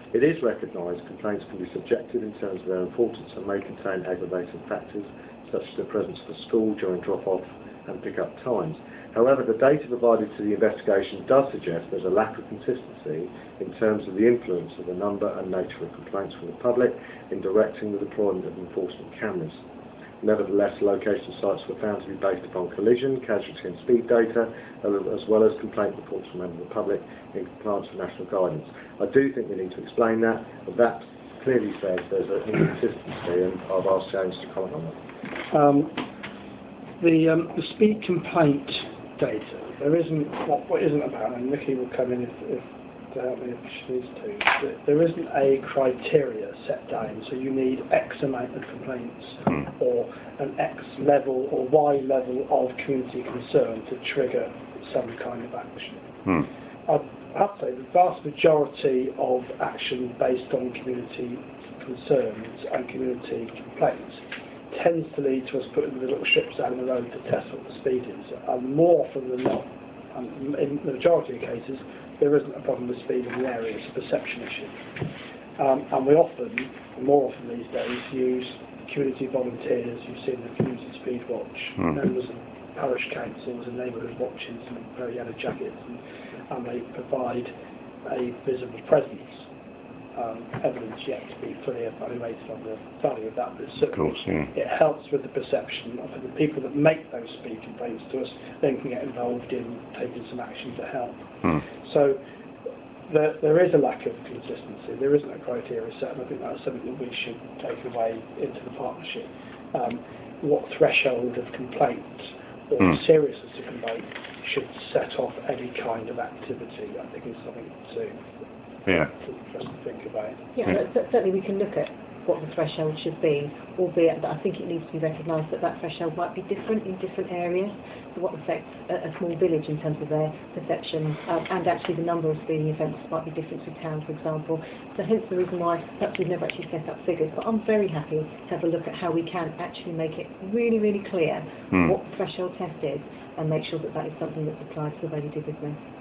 It is recognised complaints can be subjective in terms of their importance and may contain aggravating factors such as the presence of a school during drop-off and pick-up times. However, the data provided to the investigation does suggest there's a lack of consistency in terms of the influence of the number and nature of complaints from the public in directing the deployment of enforcement cameras. Nevertheless, location sites were found to be based upon collision, casualty and speed data, as well as complaint reports from members of the public in compliance with national guidance. I do think we need to explain that, but that clearly says there's an inconsistency, and I've asked James to comment on that. The speed complaint data, there isn't, what isn't about, and Nikki will come in to help me if she needs to, there isn't a criteria set down, so you need X amount of complaints or an X level or Y level of community concern to trigger some kind of action. I have to say the vast majority of action based on community concerns and community complaints tends to lead to us putting the little ships down the road to test what the speed is. And more often than not, in the majority of cases, there isn't a problem with speed in the area, it's a perception issue. And we often, more often these days, use community volunteers. You've seen the Community Speed Watch, members of parish councils and neighbourhood watches and wear yellow jackets, and they provide a visible presence. Evidence yet to be fully evaluated on the value of that, but certainly it helps with the perception of the people that make those speed complaints to us, then can get involved in taking some action to help. So there is a lack of consistency, there isn't a criteria set, and I think that's something that we should take away into the partnership. What threshold of complaint or seriousness of complaint should set off any kind of activity, I think is something to for us to think about. Certainly we can look at what the threshold should be, albeit that I think it needs to be recognised that that threshold might be different in different areas. So what affects a small village in terms of their perception, and actually the number of speeding events might be different to town, for example. So hence the reason why perhaps we've never actually set up figures, but I'm very happy to have a look at how we can actually make it really, really clear what the threshold test is and make sure that that is something that's applied to the way we do business.